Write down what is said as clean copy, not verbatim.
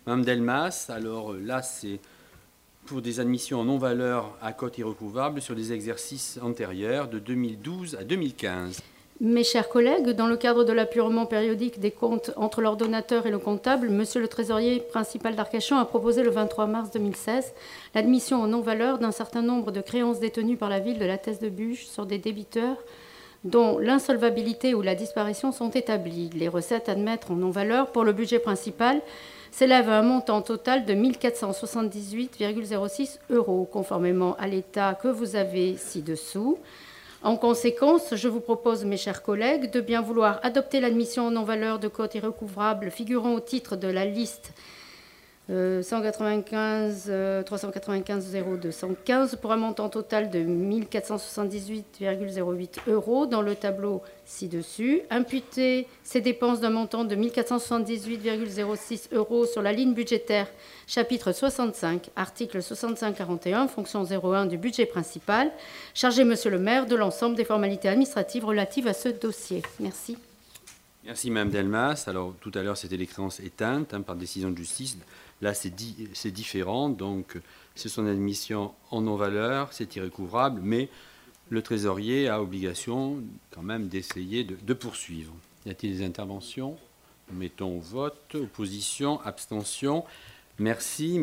Madame Delmas, alors là, c'est pour des admissions en non-valeur à cote irrecouvrable sur des exercices antérieurs de 2012 à 2015. Mes chers collègues, dans le cadre de l'appurement périodique des comptes entre l'ordonnateur et le comptable, Monsieur le trésorier principal d'Arcachon a proposé le 23 mars 2016 l'admission en non-valeur d'un certain nombre de créances détenues par la ville de la Thèse-de-Buch sur des débiteurs dont l'insolvabilité ou la disparition sont établies. Les recettes à admettre en non-valeur pour le budget principal s'élèvent à un montant total de 1 478,06 €, conformément à l'état que vous avez ci-dessous. En conséquence, je vous propose, mes chers collègues, de bien vouloir adopter l'admission en non-valeur de cotes irrecouvrable figurant au titre de la liste 195 395 0215 pour un montant total de 1 478,08 € dans le tableau ci-dessus. Imputer ces dépenses d'un montant de 1 478,06 € sur la ligne budgétaire chapitre 65, article 6541, fonction 01 du budget principal. Chargez Monsieur le maire de l'ensemble des formalités administratives relatives à ce dossier. Merci. Merci Mme Delmas. Alors tout à l'heure, c'était les créances éteintes par décision de justice. Là, c'est différent. Donc, c'est son admission en non-valeur, c'est irrécouvrable, mais le trésorier a obligation quand même d'essayer de poursuivre. Y a-t-il des interventions? Nous mettons au vote. Opposition, abstention. Merci.